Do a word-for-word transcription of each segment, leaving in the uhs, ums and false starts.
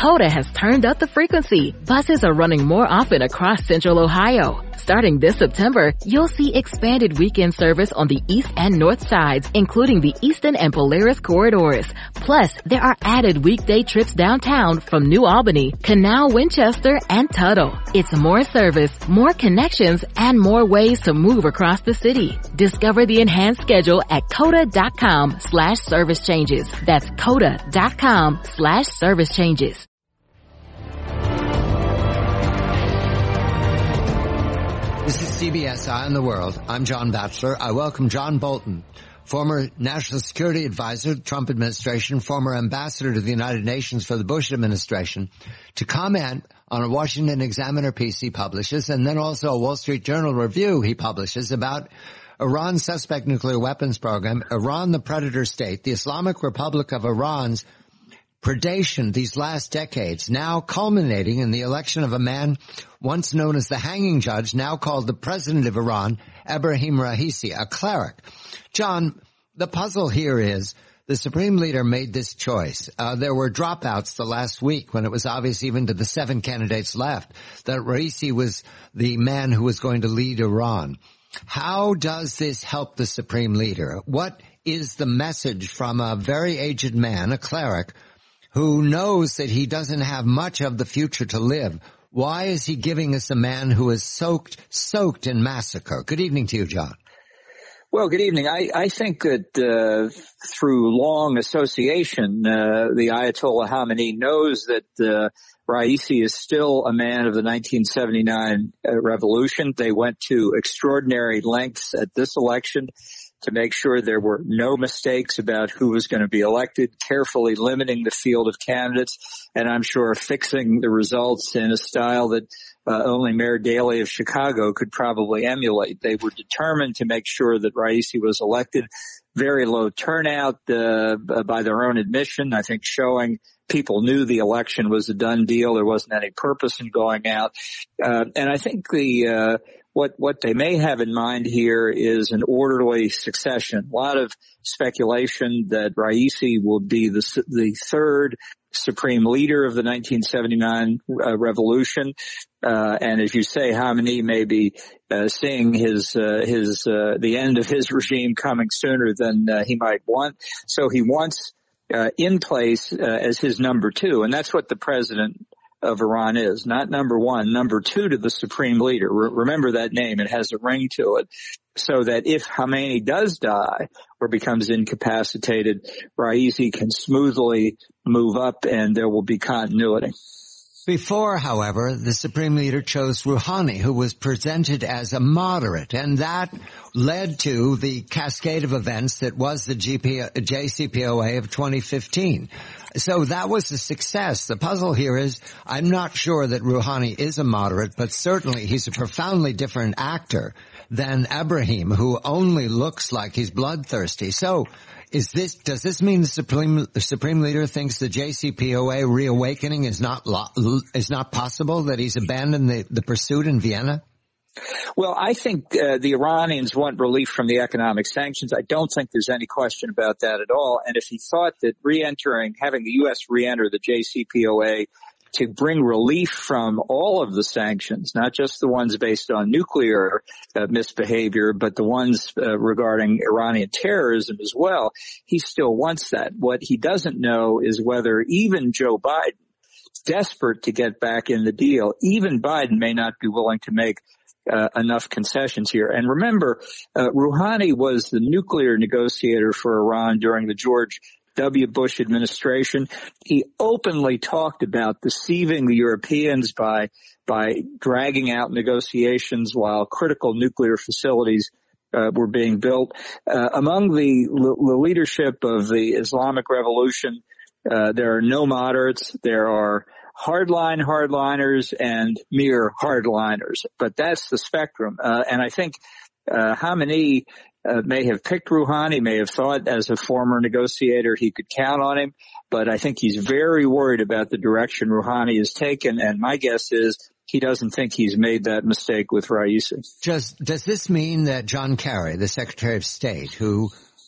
Coda has turned up the frequency. Buses are running more often across Central Ohio. Starting this September, you'll see expanded weekend service on the east and north sides, including the Eastern and Polaris corridors. Plus, there are added weekday trips downtown from New Albany, Canal, Winchester, and Tuttle. It's more service, more connections, and more ways to move across the city. Discover the enhanced schedule at coda.com slash service changes. That's coda.com slash service changes. This is C B S Eye on the World. I'm John Batchelor. I welcome John Bolton, former National Security Advisor to the Trump administration, former ambassador to the United Nations for the Bush administration, to comment on a Washington Examiner piece he publishes, and then also a Wall Street Journal review he publishes about Iran's suspect nuclear weapons program, Iran the predator state, the Islamic Republic of Iran's predation these last decades, now culminating in the election of a man once known as the hanging judge, now called the president of Iran, Ebrahim Raisi, a cleric. John, the puzzle here is the Supreme Leader made this choice. Uh, there were dropouts the last week when it was obvious even to the seven candidates left that Raisi was the man who was going to lead Iran. How does this help the Supreme Leader? What is the message from a very aged man, a cleric, who knows that he doesn't have much of the future to live? Why is he giving us a man who is soaked, soaked in massacre? Good evening to you, John. Well, good evening. I, I think that uh, through long association, uh, the Ayatollah Khamenei knows that uh, Raisi is still a man of the nineteen seventy-nine uh, revolution. They went to extraordinary lengths at this election to make sure there were no mistakes about who was going to be elected, carefully limiting the field of candidates, and I'm sure fixing the results in a style that uh, only Mayor Daley of Chicago could probably emulate. They were determined to make sure that Raisi was elected. Very low turnout uh, by their own admission, I think showing people knew the election was a done deal. There wasn't any purpose in going out. Uh, and I think the uh What, what they may have in mind here is an orderly succession. A lot of speculation that Raisi will be the, the third supreme leader of the nineteen seventy-nine uh, revolution. Uh, and as you say, Khamenei may be uh, seeing his, uh, his, uh, the end of his regime coming sooner than uh, he might want. So he wants uh, in place uh, as his number two. And that's what the president of Iran is, not number one, number two to the supreme leader. Re- remember that name. It has a ring to it. So that if Khamenei does die or becomes incapacitated, Raisi can smoothly move up and there will be continuity. Before, however, the Supreme Leader chose Rouhani, who was presented as a moderate, and that led to the cascade of events that was the G P, J C P O A of twenty fifteen. So that was a success. The puzzle here is, I'm not sure that Rouhani is a moderate, but certainly he's a profoundly different actor than Ebrahim, who only looks like he's bloodthirsty. So is this, does this mean the Supreme, the Supreme Leader thinks the J C P O A reawakening is not, is not possible, that he's abandoned the, the pursuit in Vienna? Well, I think uh, the Iranians want relief from the economic sanctions. I don't think there's any question about that at all. And if he thought that re-entering, having the U S re-enter the J C P O A to bring relief from all of the sanctions, not just the ones based on nuclear uh, misbehavior, but the ones uh, regarding Iranian terrorism as well, he still wants that. What he doesn't know is whether even Joe Biden, desperate to get back in the deal, even Biden may not be willing to make Uh, enough concessions here. And remember, uh, Rouhani was the nuclear negotiator for Iran during the George W. Bush administration. He openly talked about deceiving the Europeans by by dragging out negotiations while critical nuclear facilities uh, were being built. Uh, among the, the leadership of the Islamic Revolution, uh, there are no moderates. There are hardline hardliners and mere hardliners, but that's the spectrum. Uh, and I think uh, Khamenei uh, may have picked Rouhani, may have thought as a former negotiator he could count on him, but I think he's very worried about the direction Rouhani has taken, and my guess is he doesn't think he's made that mistake with Raisi. Just, does this mean that John Kerry, the Secretary of State, who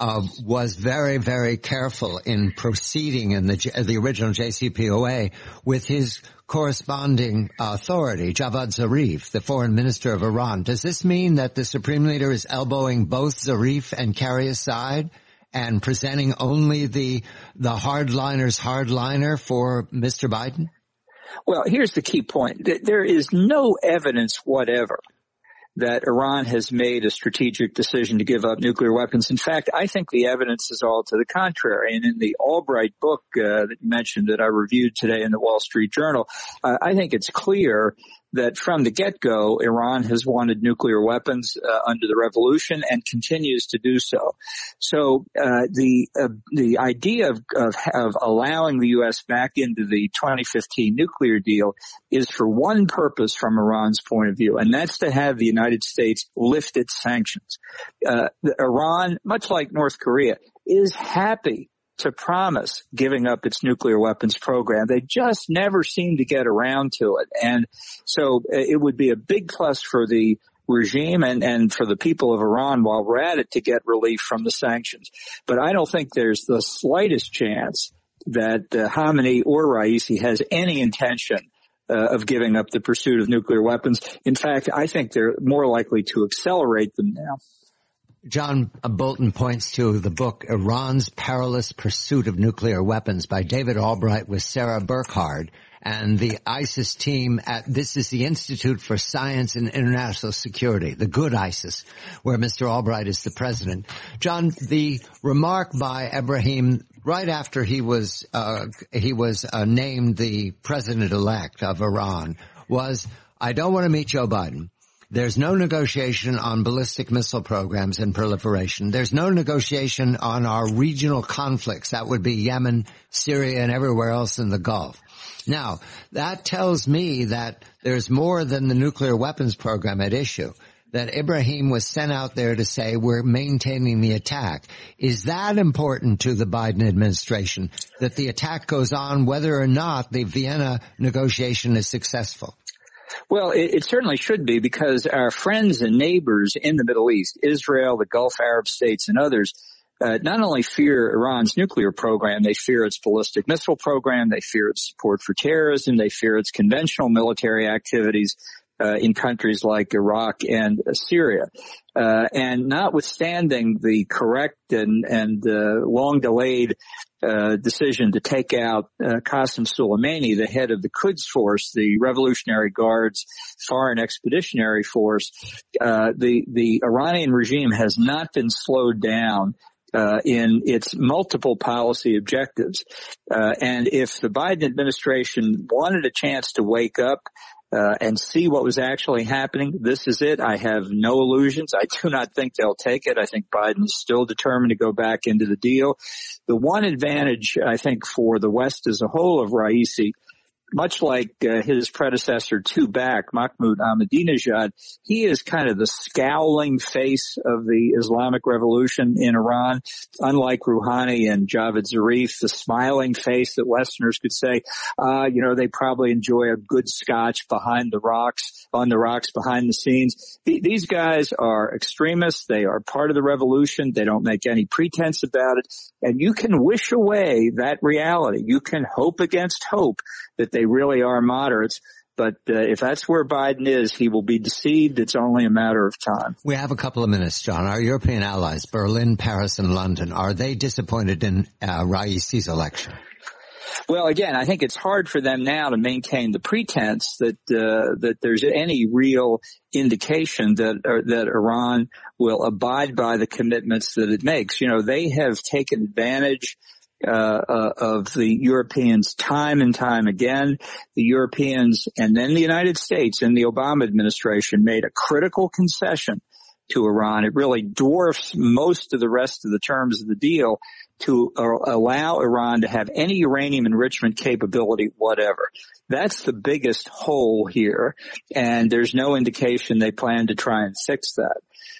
uh, was very, very careful in proceeding in the, the original J C P O A with his corresponding authority, Javad Zarif, the foreign minister of Iran. Does this mean that the supreme leader is elbowing both Zarif and Kerry aside and presenting only the the hardliner's hardliner for Mister Biden? Well, here's the key point. There is no evidence whatever that Iran has made a strategic decision to give up nuclear weapons. In fact, I think the evidence is all to the contrary. And in the Albright book uh, that you mentioned that I reviewed today in the Wall Street Journal, uh, I think it's clear that from the get-go, Iran has wanted nuclear weapons uh, under the revolution and continues to do so. So uh, the uh, the idea of, of of allowing the U S back into the twenty fifteen nuclear deal is for one purpose from Iran's point of view, and that's to have the United States lift its sanctions. Uh, Iran, much like North Korea, is happy to promise giving up its nuclear weapons program. They just never seem to get around to it. And so it would be a big plus for the regime and, and for the people of Iran while we're at it to get relief from the sanctions. But I don't think there's the slightest chance that uh, Khamenei or Raisi has any intention uh, of giving up the pursuit of nuclear weapons. In fact, I think they're more likely to accelerate them now. John Bolton points to the book Iran's Perilous Pursuit of Nuclear Weapons by David Albright with Sarah Burkhard and the ISIS team at, this is the Institute for Science and International Security, the good ISIS, where Mister Albright is the president. John, the remark by Ibrahim right after he was, uh, he was uh, named the president-elect of Iran was, I don't want to meet Joe Biden. There's no negotiation on ballistic missile programs and proliferation. There's no negotiation on our regional conflicts. That would be Yemen, Syria, and everywhere else in the Gulf. Now, that tells me that there's more than the nuclear weapons program at issue, that Ibrahim was sent out there to say we're maintaining the attack. Is that important to the Biden administration, that the attack goes on whether or not the Vienna negotiation is successful? Well, it, it certainly should be, because our friends and neighbors in the Middle East, Israel, the Gulf Arab states, and others, uh, not only fear Iran's nuclear program, they fear its ballistic missile program, they fear its support for terrorism, they fear its conventional military activities uh, in countries like Iraq and uh, Syria. Uh, and notwithstanding the correct and, and uh, long-delayed Uh, decision to take out uh, Qasem Soleimani, the head of the Quds Force, the Revolutionary Guard's Foreign Expeditionary Force, uh, the the Iranian regime has not been slowed down uh, in its multiple policy objectives. Uh, and if the Biden administration wanted a chance to wake up Uh, and see what was actually happening, this is it. I have no illusions. I do not think they'll take it. I think Biden is still determined to go back into the deal. The one advantage, I think, for the West as a whole of Raisi, much like uh, his predecessor two back, Mahmoud Ahmadinejad, he is kind of the scowling face of the Islamic Revolution in Iran. Unlike Rouhani and Javad Zarif, the smiling face that Westerners could say, uh, you know, they probably enjoy a good scotch behind the rocks, on the rocks behind the scenes. These guys are extremists. They are part of the revolution. They don't make any pretense about it. And you can wish away that reality. You can hope against hope that they really are moderates. But uh, if that's where Biden is, he will be deceived. It's only a matter of time. We have a couple of minutes, John. Our European allies, Berlin, Paris, and London, are they disappointed in uh, Raisi's election? Well, again, I think it's hard for them now to maintain the pretense that uh, that there's any real indication that uh, that Iran will abide by the commitments that it makes. You know, they have taken advantage Uh, uh, of the Europeans time and time again. The Europeans and then the United States in the Obama administration made a critical concession to Iran. It really dwarfs most of the rest of the terms of the deal to uh, allow Iran to have any uranium enrichment capability whatever. That's the biggest hole here, and there's no indication they plan to try and fix that.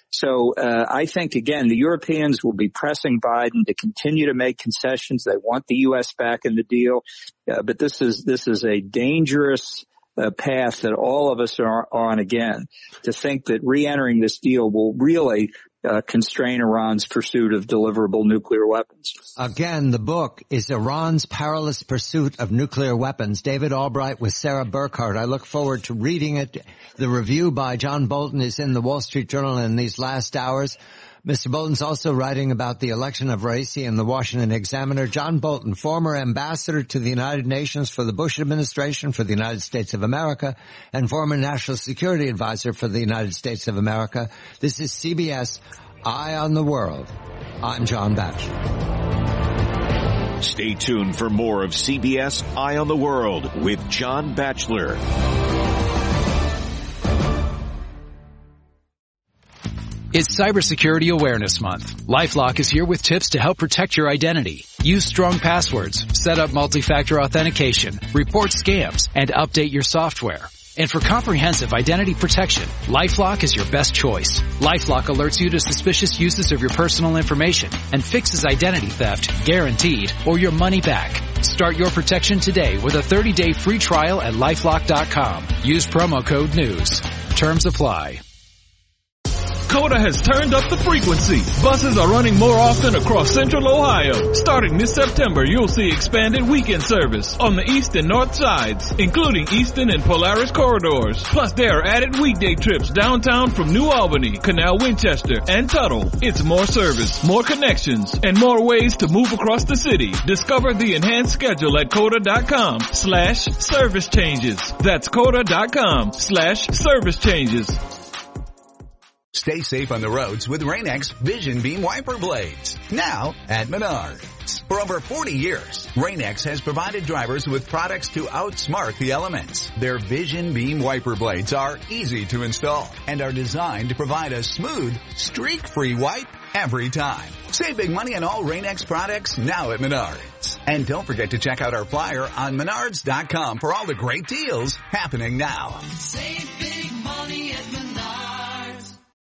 So uh, I think, again, the Europeans will be pressing Biden to continue to make concessions. They want the U S back in the deal, uh, but this is this is a dangerous uh, path that all of us are on again, to think that re-entering this deal will really uh, constrain Iran's pursuit of deliverable nuclear weapons. Again, the book is Iran's Perilous Pursuit of Nuclear Weapons. David Albright with Sarah Burkhart. I look forward to reading it. The review by John Bolton is in the Wall Street Journal in these last hours. Mister Bolton's also writing about the election of Raisi in the Washington Examiner. John Bolton, former ambassador to the United Nations for the Bush administration for the United States of America and former national security advisor for the United States of America. This is C B S Eye on the World. I'm John Batchelor. Stay tuned for more of C B S Eye on the World with John Batchelor. It's Cybersecurity Awareness Month. LifeLock is here with tips to help protect your identity. Use strong passwords, set up multi-factor authentication, report scams, and update your software. And for comprehensive identity protection, LifeLock is your best choice. LifeLock alerts you to suspicious uses of your personal information and fixes identity theft, guaranteed, or your money back. Start your protection today with a thirty-day free trial at LifeLock dot com. Use promo code NEWS. Terms apply. COTA has turned up the frequency. Buses are running more often across Central Ohio. Starting this September, you'll see expanded weekend service on the east and north sides, including Eastern and Polaris corridors. Plus, there are added weekday trips downtown from New Albany, Canal Winchester, and Tuttle. It's more service, more connections, and more ways to move across the city. Discover the enhanced schedule at COTA.com slash service changes. That's COTA.com slash service changes. Stay safe on the roads with Rain-X Vision Beam Wiper Blades. Now at Menards. For over forty years, Rain-X has provided drivers with products to outsmart the elements. Their Vision Beam Wiper Blades are easy to install and are designed to provide a smooth, streak-free wipe every time. Save big money on all Rain-X products now at Menards. And don't forget to check out our flyer on Menards dot com for all the great deals happening now. Save